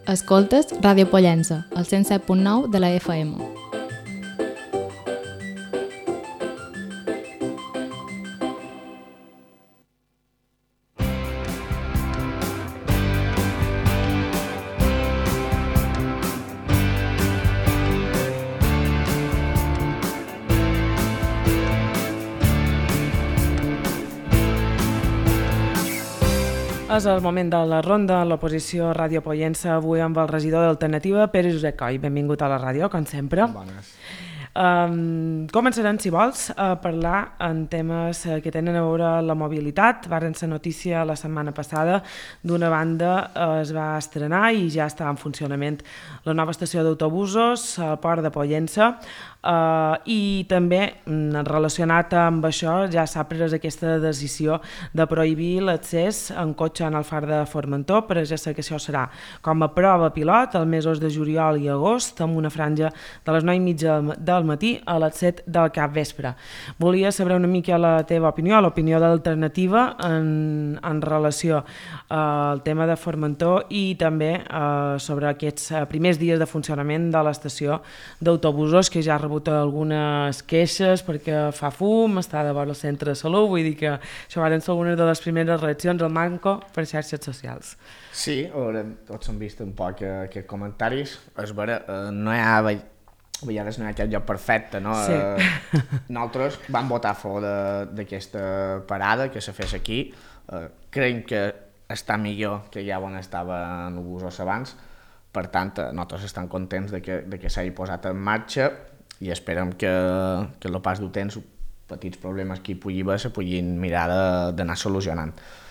Escoltes Ràdio Pollença, al 107.9 de la FM. És el moment de la ronda en l'oposició Ràdio Pollença, avui amb el regidor d'Alternativa, Pere Josep Coll. Benvingut a la ràdio, com sempre. Bones. Començarem, si vols, a parlar en temes que tenen a veure la mobilitat. Varen ser notícia la setmana passada. D'una banda, es va estrenar i ja està en funcionament la nova estació d'autobusos al port de Pollença, i també relacionat amb això ja s'ha pres aquesta decisió de prohibir l'accés en cotxe en el far de Formentor, però ja sé que això serà com a prova pilot els mesos de juliol i agost, amb una franja de les 9:30 del matí a les 7 del capvespre. Volia saber una mica la teva opinió, l'opinió d'Alternativa en relació al tema de Formentor i també sobre aquests primers dies de funcionament de l'estació d'autobusos, que ja ha rebut algunes queixes perquè fa fum, està de vora el centre de salut, vull dir que això van ser algunes de les primeres reaccions al manco per xarxes socials. Sí, tots hem vist un poc aquests comentaris. És vera, no hi ha... A vegades no hi ha aquest lloc perfecte, no? Sí. Nosaltres vam votar a favor d'aquesta parada que se fes aquí. Creiem que està millor que ja on estaven els busos abans. Per tant, nosaltres estem contents de que s'hagi posat en marxa i esperem que el pas del temps, petits problemes que hi pugui haver, se puguin mirar d'anar solucionant.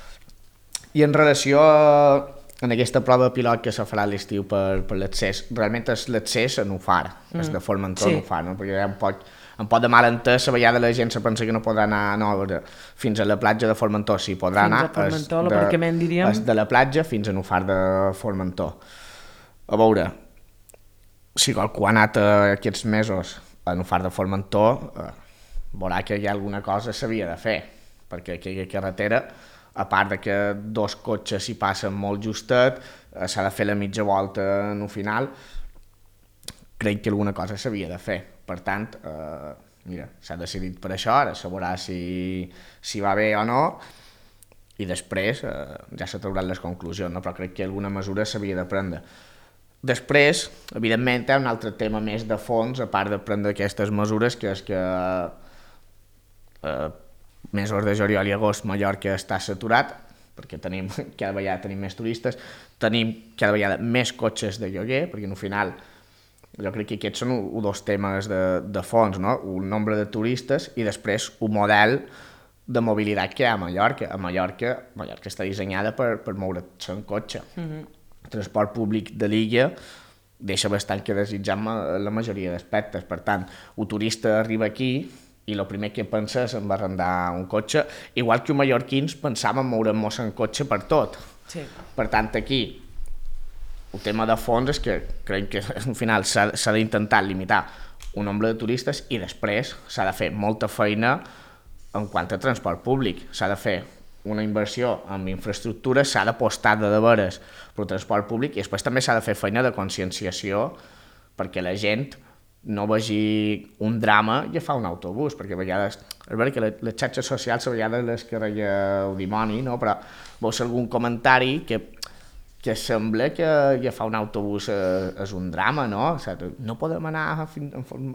I en relació a aquesta prova pilot que se farà a l'estiu per l'accés, realment és l'accés en un far, és de Formentor en un far, no? Perquè hi ha un poc de malentès, a vegades la gent se pensa que no podrà anar fins a la platja de Formentor, sí, podrà anar, l'aparcament, diríem, és de la platja fins a un far de Formentor. A veure, si qualcú ha anat aquests mesos en un far de Formentor, veurà que hi ha alguna cosa que s'havia de fer, perquè aquella carretera, a part de que dos cotxes hi passen molt justet, s'ha de fer la mitja volta en un final, crec que alguna cosa s'havia de fer. Per tant, mira, s'ha decidit per això, ara se veurà si va bé o no, i després ja se trauran les conclusions, no? Però crec que alguna mesura s'havia de prendre. Després, evidentment, hi ha un altre tema més de fons, a part de prendre aquestes mesures, que és que mesos de juliol i agost Mallorca està saturat, perquè cada vegada tenim més turistes, tenim cada vegada més cotxes de lloguer, perquè al final jo crec que aquests són dos temes de fons, no? Un nombre de turistes i després un model de mobilitat que hi ha a Mallorca. A Mallorca està dissenyada per moure's en cotxe. El transport públic de l'illa deixa bastant que desitjar la majoria d'aspectes. Per tant, un turista arriba aquí i el primer que pensa és en arrendar un cotxe, igual que els mallorquins pensàvem moure'ns en cotxe per tot. Sí. Per tant, aquí el tema de fons és que creiem que al final s'ha d'intentar limitar un nombre de turistes i després s'ha de fer molta feina en quant a transport públic. S'ha de fer una inversió en infraestructures, s'ha d'apostar de veres per transport públic i després també s'ha de fer feina de conscienciació perquè la gent no vegi un drama i agafar un autobús, perquè a vegades, és veritat que les xarxes socials a vegades les carrega el dimoni, no? Però veus algun comentari que sembla que agafar un autobús és un drama, no? O sigui, no podem anar fins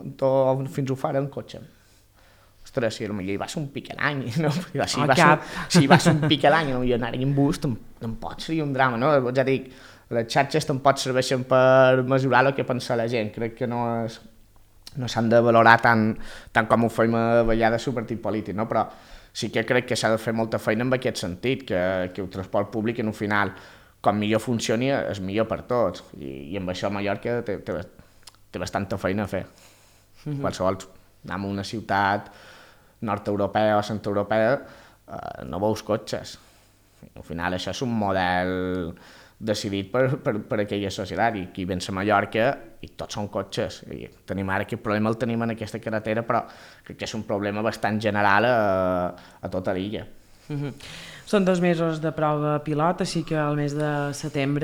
a Far en cotxe. Ostres, si hi va ser un pic a l'any, no? Si hi va ser un pic a l'any i anar en bus, tampoc seria un drama, no? Ja dic, les xarxes tampoc serveixen per mesurar el que pensa la gent, crec que no s'han de valorar tant com ho fem a vegades el partit polític, no? Però sí que crec que s'ha de fer molta feina en aquest sentit, que el transport públic en un final, com millor funcioni, és millor per tots, i amb això Mallorca té bastanta feina a fer. Qualsevol anar a una ciutat nord-europea o centroeuropea no veus cotxes. Al final això és un model decidit per aquella societat, i aquí vens a Mallorca i tots són cotxes. I tenim ara aquest problema, el tenim en aquesta carretera, però crec que és un problema bastant general a tota l'illa. Són 2 mesos de prova pilot, així que al mes de setembre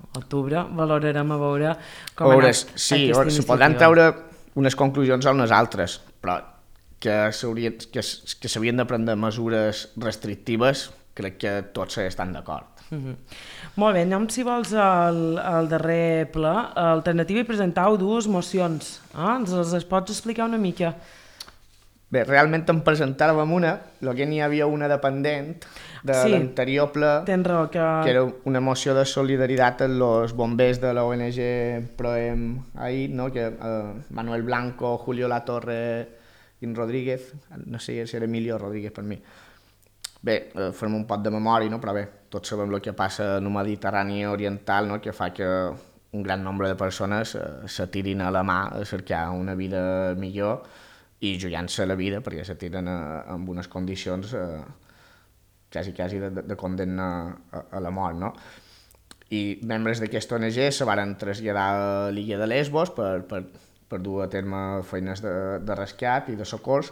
octubre, valorarem a veure com ha anat sí, aquesta se podran iniciativa. treure unes conclusions a unes altres, però que s'havien de prendre mesures restrictives, crec que tots estan d'acord. Molt bé, anem, si vols, al darrer ple. A Alternativa hi presentau dues mocions. Ens les pots explicar una mica? Bé, realment en presentàvem una, el que n'hi havia una dependent de l'anterior ple, tens raó, que era una moció de solidaritat amb els bombers de la ONG Proem ahir, no? Que Manuel Blanco, Julio Latorre i Rodríguez, no sé si era Emilio Rodríguez per mi. Bé, farem un pot de memòria, no? Però bé, tots sabem el que passa en el Mediterrani oriental, no? Que fa que un gran nombre de persones se tirin a la mà a cercar una vida millor i jugant-se la vida perquè se tiren en unes condicions quasi de condemna a la mort, no? I membres d'aquesta ONG se varen traslladar a l'illa de Lesbos per dur a terme feines de rescat i de socors,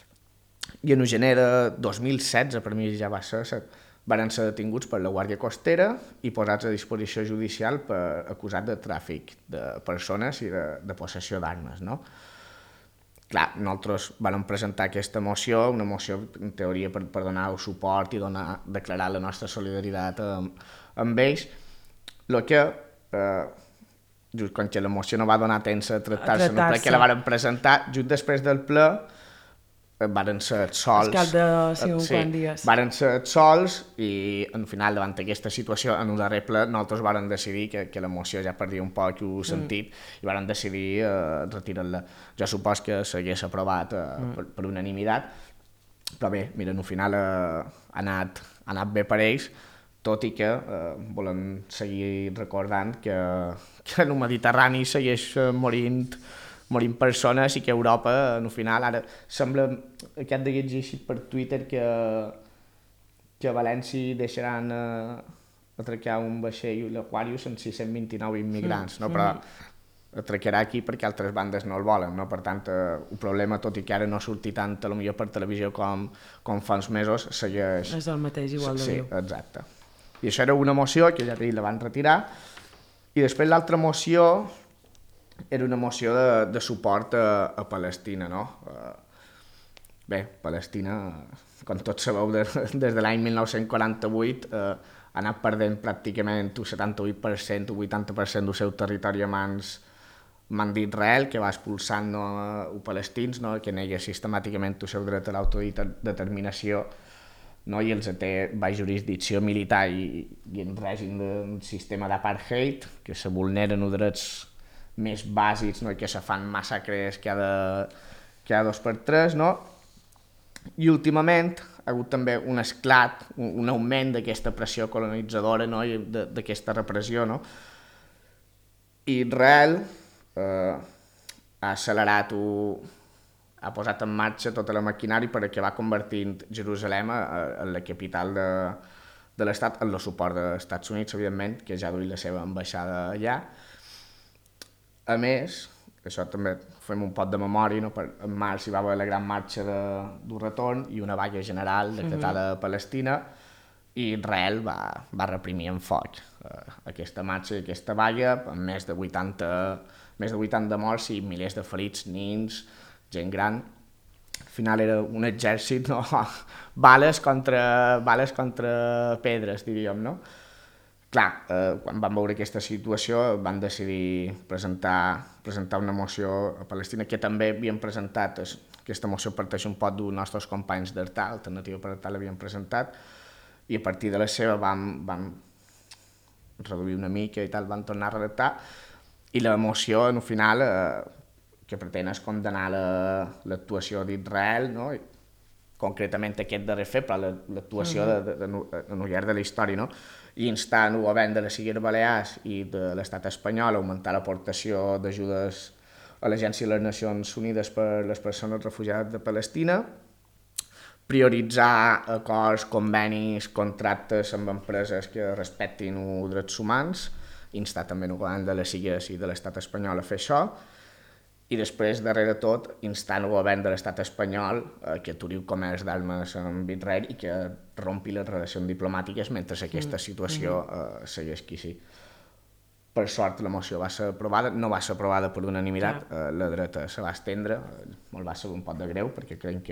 i en el gener de 2016, per mi ja va ser, varen ser detinguts per la Guàrdia Costera i posats a disposició judicial acusats de tràfic de persones i de possessió d'armes, no? Clar, nosaltres vam presentar aquesta moció, una moció en teoria per donar suport i declarar la nostra solidaritat amb ells, el que, just quan la moció no va donar temps a tractar-se, no crec que la vam presentar, just després del ple, varen ser sols. Al cap de 50 dies. Varen ser sols i, al final, davant d'aquesta situació, en un darrer ple, nosaltres varen decidir que la moció ja perdia un poc el sentit i varen decidir retirar-la. Jo supos que s'hagués aprovat per unanimitat, però bé, mira, al final ha anat bé per ells, tot i que volem seguir recordant que en el Mediterrani segueix morint persones i que Europa, al final, ara sembla, aquest de llegir per Twitter que a València deixaran atracar un vaixell, l'Aquarius, amb 629 immigrants, no? Però atracarà aquí perquè altres bandes no el volen, no? Per tant, el problema, tot i que ara no surti tant potser per televisió com fa uns mesos, segueix... És el mateix, igual de viu. Sí, exacte. I això era una moció que ja la van retirar, i després l'altra moció era una moció de suport a Palestina, no? Bé, Palestina, com tots sabeu, des de l'any 1948 ha anat perdent pràcticament un 78% o 80% del seu territori a mans d'Israel, que va expulsant els palestins, no? Que nega sistemàticament el seu dret a l'autodeterminació, no? I els té baix jurisdicció militar i en règim d'un sistema d'apartheid, que se vulneren els drets més bàsics, no? I que se fan massacres cada 2x3, no? I últimament ha hagut també un esclat, un augment d'aquesta pressió colonitzadora, no? I d'aquesta repressió, no? I Israel ha accelerat, ha posat en marxa tota la maquinària per acabar convertint Jerusalem en la capital de l'Estat, amb el suport dels Estats Units, evidentment, que ja duia la seva ambaixada allà. A més, això també fem un pot de memòria, no? En març hi va haver la gran marxa d'un retorn i una vaga general decretada a Palestina, i Israel va reprimir amb foc aquesta marxa i aquesta vaga, amb més de 80 morts i milers de ferits, nins, gent gran. Al final era un exèrcit, no? bales contra pedres, diríem, no? Clar, quan van veure aquesta situació van decidir presentar una moció a Palestina, que també havien presentat, aquesta moció parteix un pot dels nostres companys d'Artal, Alternativa per Artal l'havien presentat, i a partir de la seva vam reduir una mica i tal, van tornar a redactar, i la moció, al final, que pretén és condenar l'actuació d'Israel, no? Concretament aquest darrer fet, però l'actuació en llarg de la història, no? I instant el govern de les Illes Balears i de l'estat espanyol a augmentar l'aportació d'ajudes a l'Agència de les Nacions Unides per les persones refugiades de Palestina, prioritzar acords, convenis, contractes amb empreses que respectin els drets humans, instar també el govern de les Illes i de l'estat espanyol a fer això, i després, darrere tot, instant el govern de l'estat espanyol que aturi el comerç d'armes amb Israel i que rompi les relacions diplomàtiques mentre aquesta situació segueix qui sí. Per sort la moció va ser aprovada, no va ser aprovada per unanimitat, la dreta se va estendre, me'l va saber un pot de greu perquè crec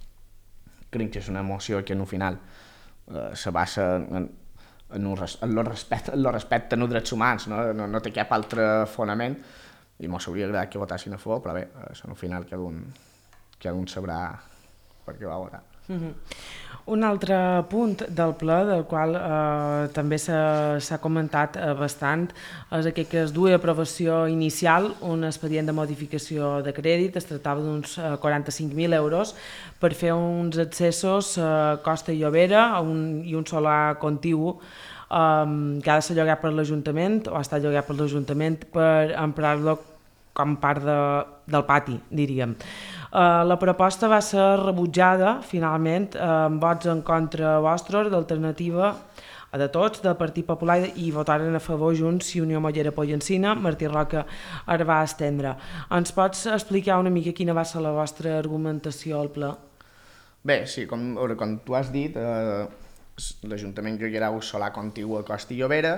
que és una moció que en el final se basa en el respecte als drets humans, no té cap altre fonament i m'ho hauria agradat que votessin a favor, però bé, al final cada un sabrà per què va votar. Un altre punt del ple, del qual també s'ha comentat bastant, és aquell que es duia a aprovació inicial un expedient de modificació de crèdit. Es tractava d'uns 45.000 euros per fer uns accessos a Costa i Llobera i un solar contigu que ha de ser llogat per l'Ajuntament o ha estat llogat per l'Ajuntament per emprar-lo com part del pati, diríem. La proposta va ser rebutjada, finalment, amb vots en contra vostres, d'Alternativa de Tots, del Partit Popular, i votaren a favor Junts i Unió Mollera Pollencina. Martí Roca es va estendre. Ens pots explicar una mica quina va ser la vostra argumentació al ple? Bé, sí, com tu has dit, l'Ajuntament llogarà un solar contigu a Costa i Llobera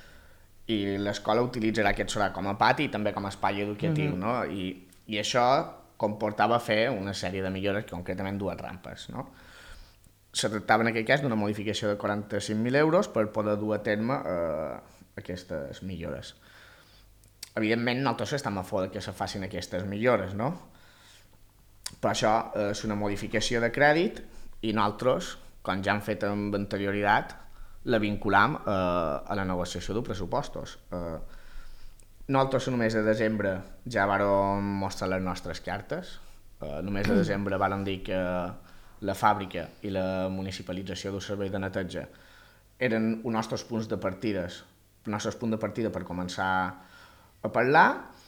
i l'escola utilitzarà aquest solar com a pati i també com a espai educatiu, no? I això comportava fer una sèrie de millores, concretament 2 rampes, no? Se tractava en aquest cas d'una modificació de 45.000 euros per poder dur a terme aquestes millores. Evidentment, nosaltres estem a favor que se facin aquestes millores, no? Però això és una modificació de crèdit i nosaltres, com ja hem fet amb anterioritat, la vinculam a la negociació de pressupostos. Nosaltres el mes de desembre ja vàrem mostrar les nostres cartes. El mes de desembre vàrem dir que la fàbrica i la municipalització del servei de neteja eren els nostres punts de partida per començar a parlar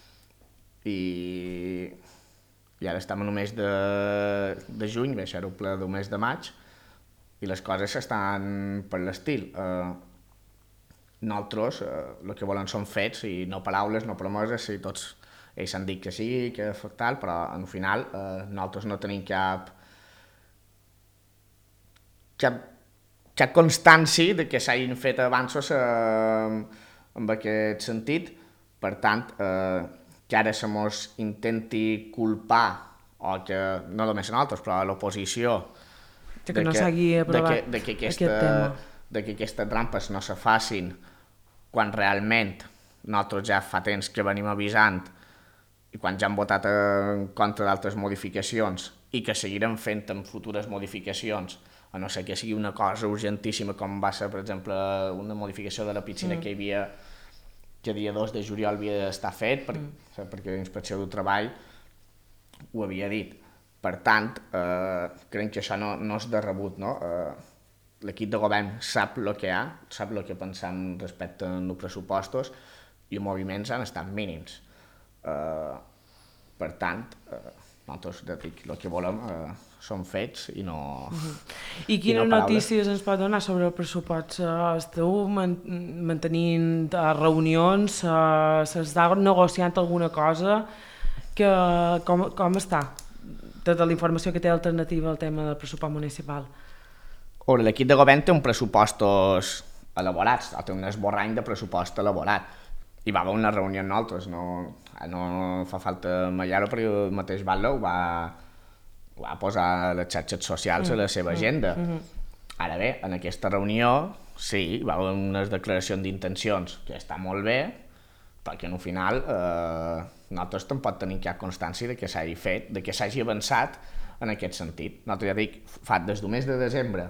i ara estem en el mes de juny, va ser el ple del mes de maig i les coses estan per l'estil. Nosaltres el que volen són fets i no paraules, no promeses, i tots ells han dit que sí, que tal, però al final nosaltres no tenim cap constància de que s'hagin fet avanços en aquest sentit. Per tant, que ara se mos intenti culpar, o que no només a nosaltres, però a l'oposició, que no s'hagi aprovat aquest tema, de que aquestes trampes no se facin quan realment nosaltres ja fa temps que venim avisant i quan ja hem votat en contra d'altres modificacions i que seguirem fent en futures modificacions, a no ser que sigui una cosa urgentíssima com va ser, per exemple, una modificació de la piscina que hi havia que dia 2 de juliol havia d'estar fet perquè la Inspecció del Treball ho havia dit. Per tant, crec que això no és de rebut, no? L'equip de govern sap el que hi ha, sap el que pensam respecte als pressupostos i els moviments han estat mínims. Per tant, nosaltres el que volem són fets i no I quines notícies ens pot donar sobre el pressupost? Esteu mantenint reunions? S'està negociant alguna cosa? Com està? Tota la informació que té Alternativa al tema del pressupost municipal. L'equip de govern té uns pressupostos elaborats, té un esborrany de pressupost elaborat. Hi va haver una reunió amb nosaltres, no fa falta mallar-ho perquè el mateix Batlle ho va posar a les xarxes socials a la seva agenda. Ara bé, en aquesta reunió sí, hi va haver unes declaracions d'intencions que està molt bé, perquè al final nosaltres tampoc tenim cap constància de que s'hagi fet, de que s'hagi avançat en aquest sentit. Nosaltres ja dic, fa des del mes de desembre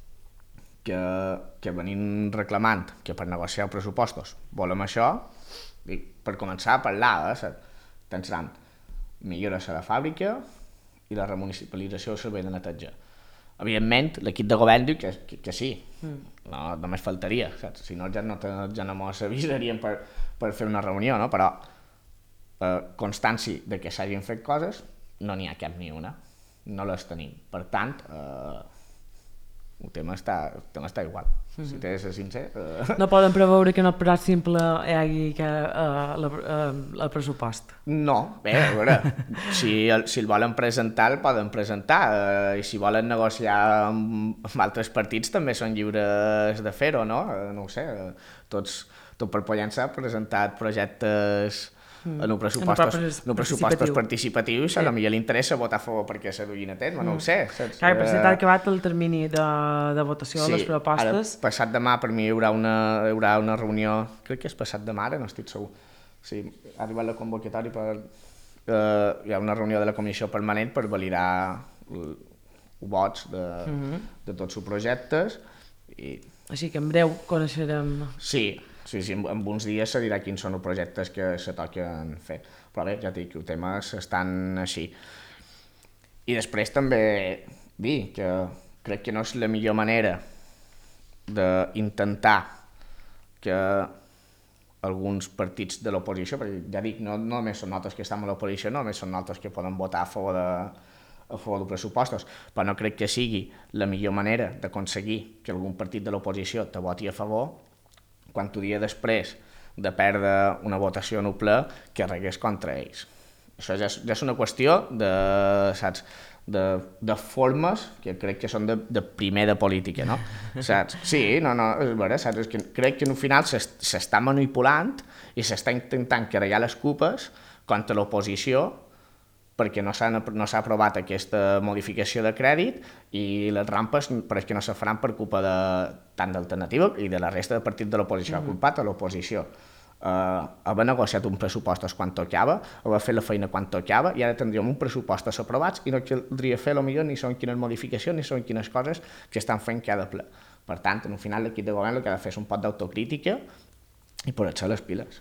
que venim reclamant que per negociar pressupostos volem això, per començar a parlar, tant seran millores a la fàbrica i la remunicipalització del servei de neteja. Evidentment, l'equip de govern diu que sí, no, només faltaria, saps? Si no ja no mos avisarien per fer una reunió, no? Però constància de que s'hagin fet coses no n'hi ha cap ni una, no les tenim. Per tant, el tema està igual, si t'he de ser sincer. No poden preveure que en el plat simple hi hagi el pressupost? No, bé, a veure, si el volen presentar, el poden presentar, i si volen negociar amb altres partits també són lliures de fer-ho, no? No ho sé, tots tot per Pollença ha presentat projectes en un pressupostos participatius, a lo millor li interessa votar a favor perquè se duguin a terme, no ho sé. Clar, per si t'ha acabat el termini de votació de les propostes. Ara, passat demà, per mi hi haurà una reunió, crec que és passat demà, ara no estic segur. Sí, ha arribat la convocatòria hi ha una reunió de la comissió permanent per validar vots de tots els projectes. Així que en breu coneixerem... Sí, en uns dies se dirà quins són els projectes que se toquen fer. Però bé, ja dic, els temes estan així. I després també dir que crec que no és la millor manera d'intentar que alguns partits de l'oposició, perquè ja dic, no només són nosaltres que estem a l'oposició, no només són nosaltres que poden votar a favor dels pressupostos, però no crec que sigui la millor manera d'aconseguir que algun partit de l'oposició te voti a favor quan tu dia després de perdre una votació en un ple que regués contra ells. Això ja és una qüestió de formes que crec que són de primer de política, no? Saps? Sí, no, és vera, saps? És que crec que al final s'està manipulant i s'està intentant carregar les culpes contra l'oposició perquè no s'ha aprovat aquesta modificació de crèdit i les rampes però és que no se faran per culpa tant d'Alternativa i de la resta de partits de l'oposició. Ha culpat a l'oposició haver negociat un pressupostos quan tocava, haver fet la feina quan tocava i ara tindríem un pressupostos aprovats i no caldria fer potser ni són quines modificacions ni són quines coses que estan fent cada ple. Per tant, al final l'equip de govern el que ha de fer és un pot d'autocrítica i posar-se les piles.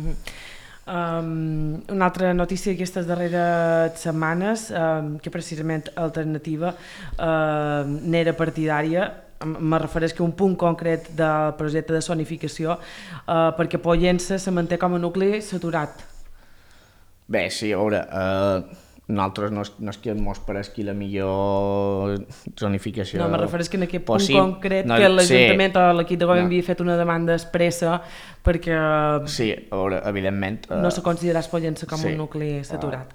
Una altra notícia d'aquestes darreres setmanes que precisament Alternativa n'era partidària, me refereix que un punt concret del projecte de zonificació perquè Pollença se manté com a nucli saturat. Bé, sí, a veure, nosaltres no és que ens pareixi la millor zonificació no, me refereix que en aquest punt concret que l'Ajuntament o l'equip de govern havia fet una demanda expressa perquè sí, a veure, evidentment no se considerés Pollença com un nucli saturat.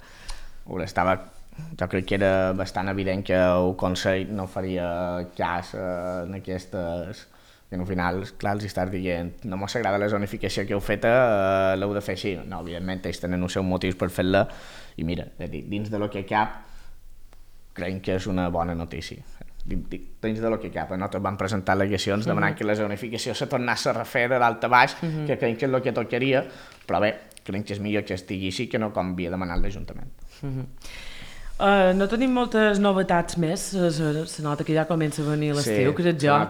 Jo crec que era bastant evident que el Consell no faria cas en aquestes i al final, clar, els estàs dient no mos agrada la zonificació que heu feta, l'heu de fer així. No, evidentment, ells tenen els seus motius per fer-la i mira, dins de lo que cap crec que és una bona notícia. Dins de lo que cap, nosaltres vam presentar al·legacions demanant que la zonificació se tornés a refer de dalt a baix, que crec que és el que tocaria, però bé, crec que és millor que estigui així que no com havia demanat l'Ajuntament. No tenim moltes novetats més, se nota que ja comença a venir l'estiu, crec jo.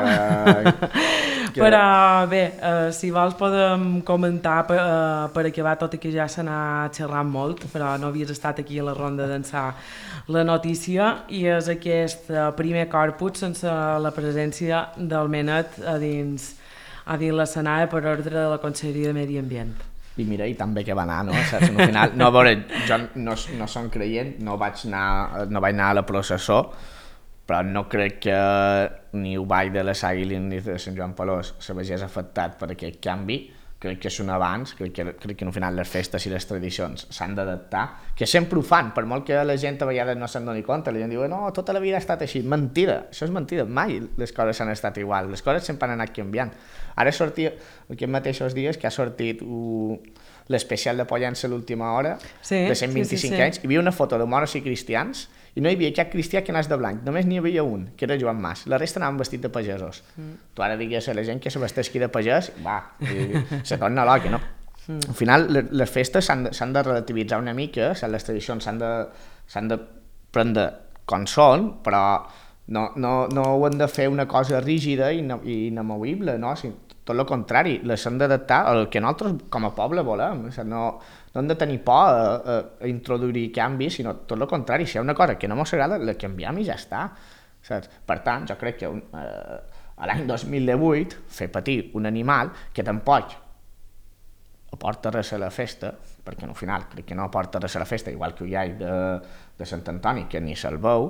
Però bé, si vols podem comentar per acabar, tot i que ja se n'ha xerrat molt, però no havies estat aquí a la ronda d'ençà la notícia, i és aquest primer corpus sense la presència del Menet a dins l'escenari per ordre de la Conselleria de Medi Ambient. I mira, i també que va anar, no? Saps? Al final, no, a veure, jo no som creient, no vaig anar a la processó, però no crec que ni el Ball de les Àguiles ni de Sant Joan Pelós se vegés afectat per aquest canvi. Crec que és un avanç, crec que al final les festes i les tradicions s'han d'adaptar, que sempre ho fan, per molt que la gent a vegades no se'n doni compte, la gent diu, no, tota la vida ha estat així. Mentida, això és mentida, mai les coses han estat igual, les coses sempre han anat canviant. Ara sortia, aquests mateixos dies, que ha sortit l'especial de Pollença a l'última hora, de 125 anys, hi havia una foto de moros i cristians, i no hi havia cap cristià que anés de blanc, només n'hi havia un, que era Joan Mas, la resta anaven vestit de pagesos. Tu ara digues a la gent que se vesteixi de pagès, se torna loca, no? Al final, les festes s'han de relativitzar una mica, les tradicions s'han de prendre com són, però no ho hem de fer una cosa rígida i inamovible, no? Tot el contrari, les hem d'adaptar al que nosaltres com a poble volem. No hem de tenir por a introduir canvis, sinó tot el contrari. Si hi ha una cosa que no ens agrada, la canviem i ja està. Per tant, jo crec que l'any 2018 fer patir un animal que tampoc aporta res a la festa, perquè al final crec que no aporta res a la festa, igual que ho hi ha de Sant Antoni, que ni se'l veu,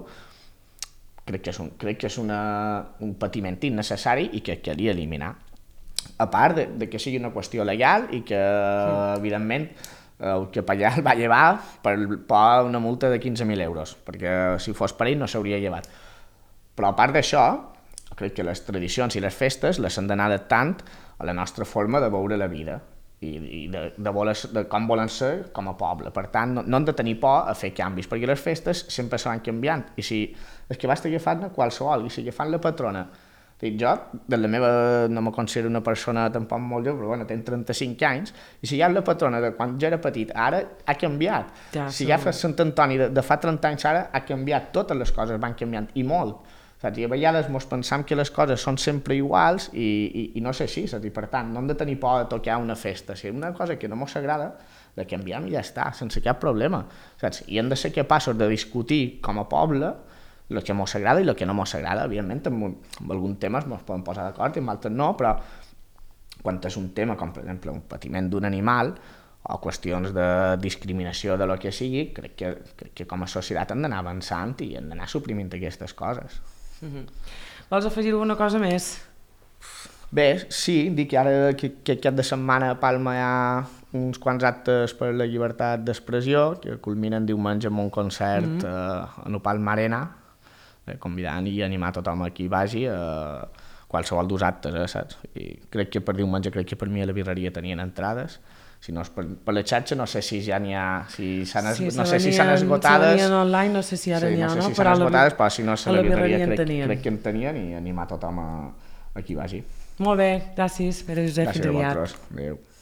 crec que és un patiment innecessari i que calia eliminar. A part de que sigui una qüestió legal i que, evidentment, el capellà el va llevar per una multa de 15.000 euros, perquè si fos per ell no s'hauria llevat. Però a part d'això, crec que les tradicions i les festes les han d'anar adaptant a la nostra forma de veure la vida i de com volen ser com a poble. Per tant, no hem de tenir por a fer canvis, perquè les festes sempre se van canviant, i si és que vas agafant qualsevol, i si agafant la patrona, jo, de la meva, no me considero una persona tampoc molt jove, però bueno, tenc 35 anys, i si ja la patrona de quan jo era petit, ara ha canviat. Ja, si ja fa Sant Antoni de fa 30 anys ara, ha canviat, totes les coses van canviant, i molt. Saps? I a vegades ens pensam que les coses són sempre iguals i no és així, saps? I per tant, no hem de tenir por de tocar una festa. Si és una cosa que no ens agrada, la canviem i ja està, sense cap problema. Saps? I hem de ser capaços de discutir com a poble el que ens agrada i el que no ens agrada. Evidentment, en alguns temes ens podem posar d'acord i en altres no, però quan és un tema com, per exemple, un patiment d'un animal o qüestions de discriminació de lo que sigui, crec que com a societat hem d'anar avançant i hem d'anar suprimint aquestes coses. Vols afegir alguna cosa més? Bé, sí, dic que ara que aquest de setmana a Palma hi ha uns quants actes per la llibertat d'expressió que culminen diumenge amb un concert a la Palma Arena, convidant i animar tothom a qui vagi a qualsevol dels actes, saps? I crec que per diumenge, crec que per mi a la birreria tenien entrades, si no és per la xarxa, no sé si ja n'hi ha, no sé si s'han esgotades. Se venien online, no sé si ara n'hi ha, no? No sé si s'han esgotades, però si no a la birreria crec que en tenien i animar tothom a qui vagi. Molt bé, gràcies, Pere Josep, fins aviat. Gràcies a vosaltres, adéu.